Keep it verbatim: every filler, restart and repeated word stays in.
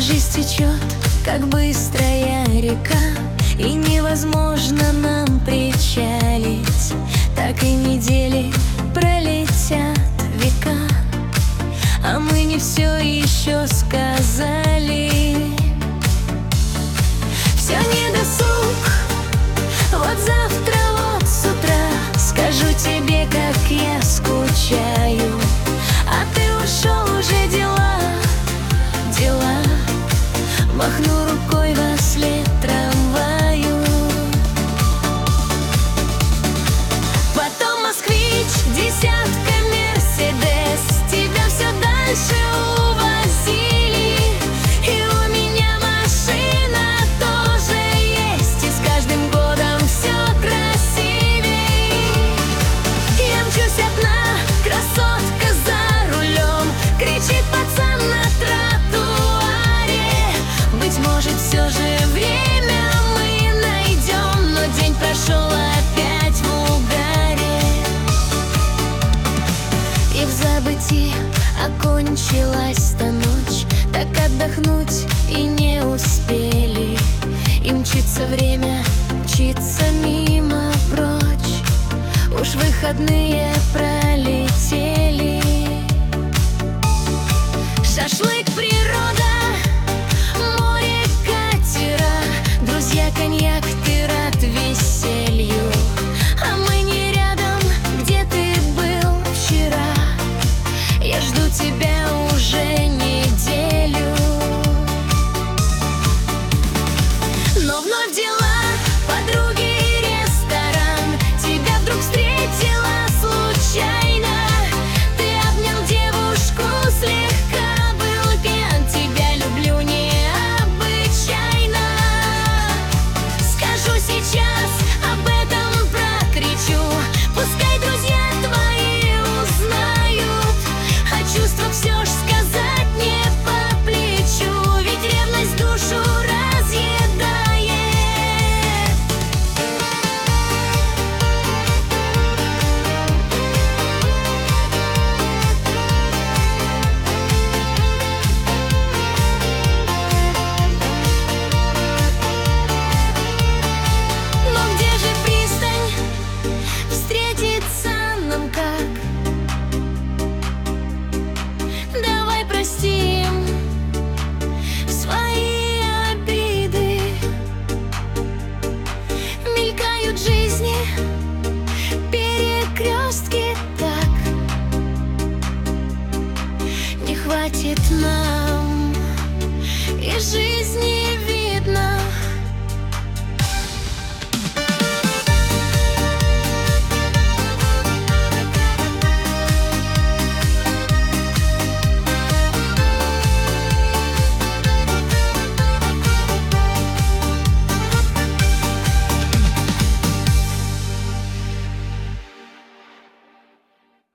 жизнь течет, как быстрая река, и невозможно нам причалить. Так и недели пролетят века, а мы не все еще сказали. Все недосуг, вот завтра, вот с утра скажу тебе, как я скучаю. А ты ушел, уже дела, дела. Махну рукой во след трамваю. Потом москвич, десятка мерседес, тебя все дальше увозили. И у меня машина тоже есть, и с каждым годом все красивей. Я мчусь одна, красотка за рулем, кричит пацан на тротуаре. Быть может, все же время мы найдем, но день прошел опять в угаре. И в забытии окончилась та ночь, так отдохнуть и не успели. И мчится время, мчится мимо прочь, уж выходные пролетели. Шашлык, природа, море, катера, друзья, коньяк, ты рад веселью. А мы не рядом, где ты был вчера, я жду тебя уже неделю. Но вновь дела, подруги и ресторан, тебя вдруг встретила случайно. Ты обнял девушку, слегка был пьян, тебя люблю необычайно. Скажу сейчас, об этом прокричу, пускай друзья твои узнают, а чувства все ж сказать не по плечу, ведь ревность душу разъедает. Но где же пристань, встретиться нам как? Давай простим свои обиды. Мелькают жизни, перекрестки так. Не хватит нам и жизни видно.